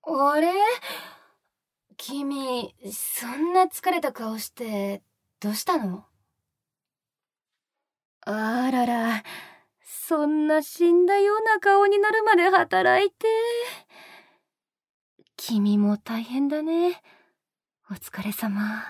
あれ？君、そんな疲れた顔して、どうしたの？あらら、そんな死んだような顔になるまで働いて。君も大変だね。お疲れ様。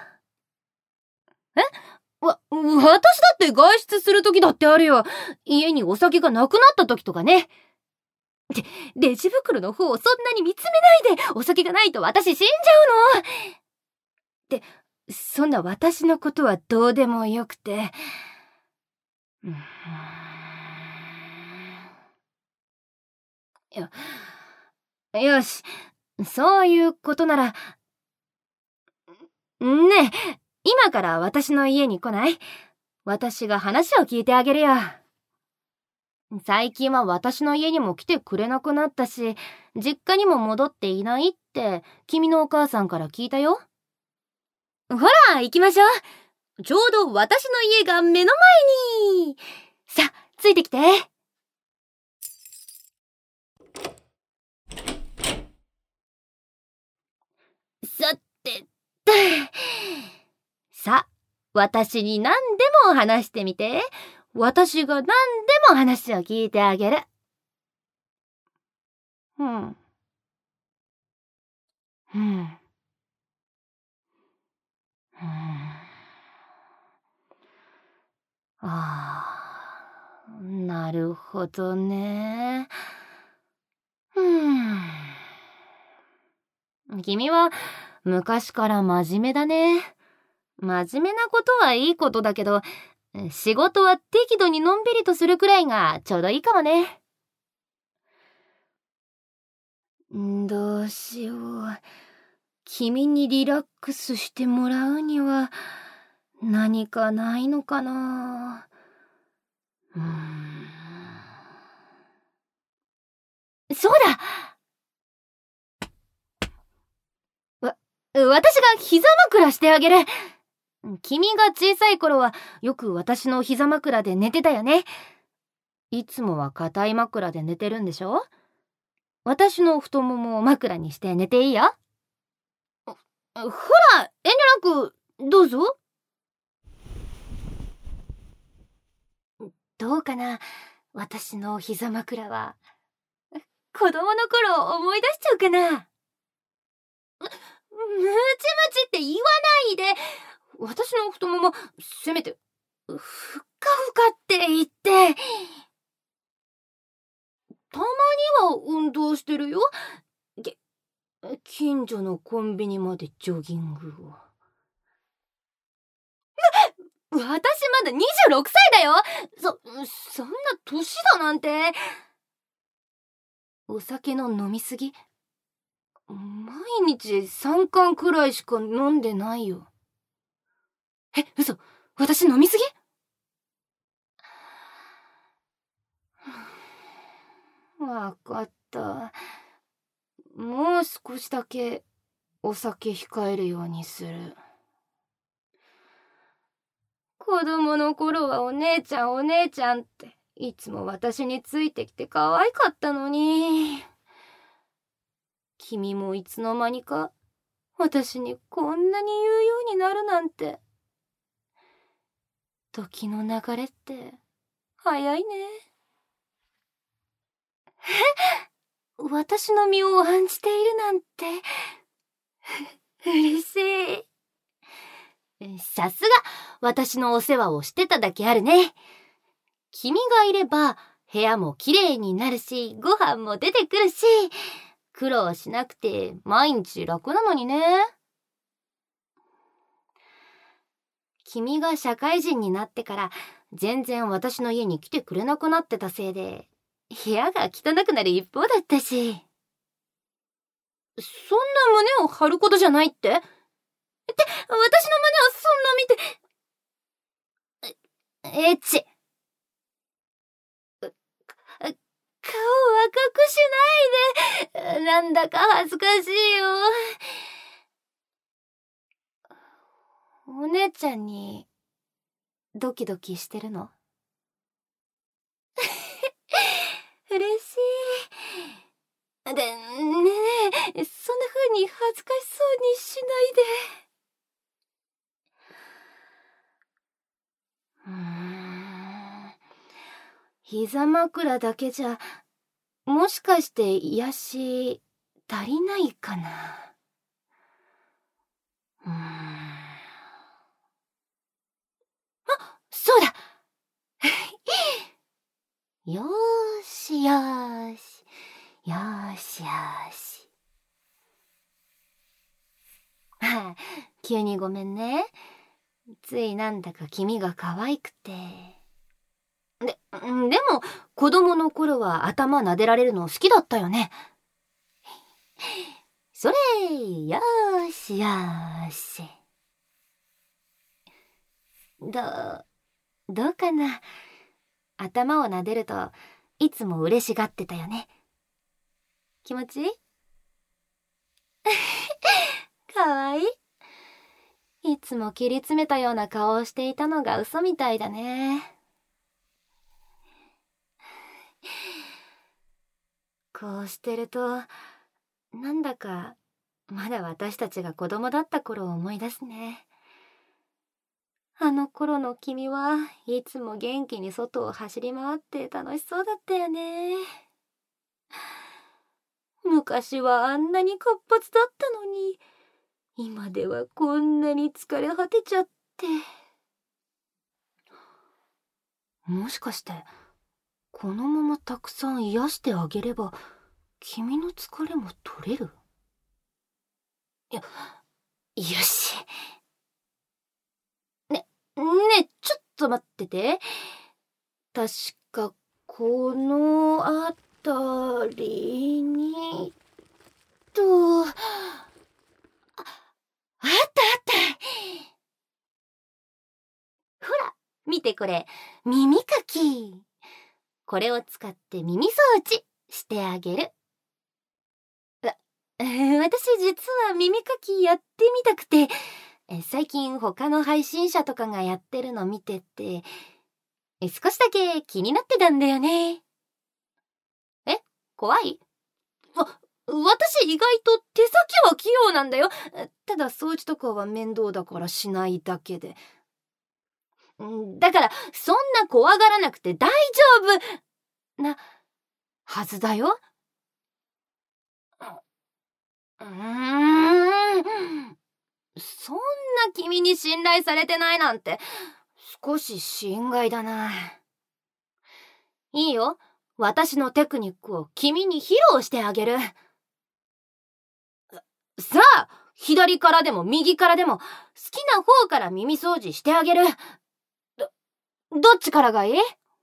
私だって外出する時だってあるよ。家にお酒がなくなった時とかね。レジ袋の方をそんなに見つめないで。お酒がないと私死んじゃうの。ってそんな私のことはどうでもよくて。よし、そういうことなら。ねえ、今から私の家に来ない？私が話を聞いてあげるよ。最近は私の家にも来てくれなくなったし、実家にも戻っていないって君のお母さんから聞いたよ。ほら、行きましょう。ちょうど私の家が目の前に。さあ、ついてきて。さてと。さあ、私に何でも話してみて。私が何でも話を聞いてあげる。なるほどね。君は昔から真面目だね。真面目なことはいいことだけど、仕事は適度にのんびりとするくらいがちょうどいいかもね。どうしよう。君にリラックスしてもらうには何かないのかな。そうだ！私が膝枕してあげる。君が小さい頃はよく私の膝枕で寝てたよね。いつもは硬い枕で寝てるんでしょ？私の太ももを枕にして寝ていいよ。ほら、遠慮なくどうぞ。どうかな、私の膝枕は。子供の頃を思い出しちゃうかな。ムチムチって言わないで。私の太ももせめてふっかふかって言って。たまには運動してるよ。近所のコンビニまでジョギングを。私まだ26歳だよ。そんな年だなんて。お酒の飲みすぎ？毎日3缶くらいしか飲んでないよ。嘘？私飲みすぎ？わかった。もう少しだけお酒控えるようにする。子供の頃はお姉ちゃんお姉ちゃんっていつも私についてきて可愛かったのに。君もいつの間にか私にこんなに言うようになるなんて。時の流れって早いね。私の身を案じているなんて嬉しい。さすが私のお世話をしてただけあるね。君がいれば部屋もきれいになるし、ご飯も出てくるし、苦労しなくて毎日楽なのにね。君が社会人になってから全然私の家に来てくれなくなってたせいで、部屋が汚くなる一方だったし。そんな胸を張ることじゃないって？私の胸をそんな見て。エッチ。顔を赤くしないで。なんだか恥ずかしいよ。お姉ちゃんにドキドキしてるの？嬉しい。ねえ、そに恥ずかしそうにしないで。膝枕だけじゃ、もしかして癒し足りないかな。そうだよーしよーし、よーしよーし。急にごめんね。ついなんだか君が可愛くて。でも子供の頃は頭撫でられるの好きだったよね。それ、よーしよーし。どうかな。頭を撫でるといつも嬉しがってたよね。気持ちいい？かわいい。いつも切り詰めたような顔をしていたのが嘘みたいだね。こうしてると、なんだかまだ私たちが子供だった頃を思い出すね。あの頃の君はいつも元気に外を走り回って楽しそうだったよね。昔はあんなに活発だったのに、今ではこんなに疲れ果てちゃって。もしかしてこのままたくさん癒してあげれば君の疲れも取れる？よし。ねえ、ちょっと待ってて。確かこのあたりにあったほら見てこれ、耳かき。これを使って耳掃除してあげる。私実は耳かきやってみたくて、最近他の配信者とかがやってるの見てて、少しだけ気になってたんだよね。怖い？私意外と手先は器用なんだよ。ただ掃除とかは面倒だからしないだけで。だからそんな怖がらなくて大丈夫なはずだよ。そんな君に信頼されてないなんて少し心外だな。いいよ、私のテクニックを君に披露してあげる。さあ、左からでも右からでも好きな方から耳掃除してあげる。どっちからがいい？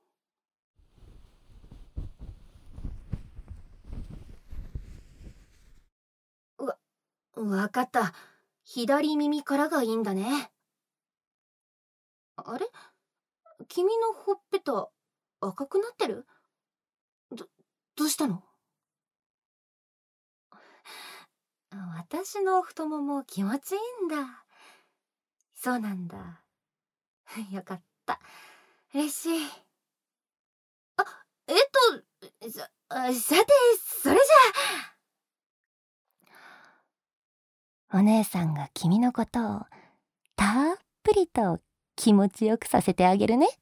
わかった。左耳からがいいんだね。あれ？君のほっぺた赤くなってる？どうしたの？私の太もも気持ちいいんだ。そうなんだ。よかった。嬉しい。さて、それじゃあ。お姉さんが君のことをたっぷりと気持ちよくさせてあげるね。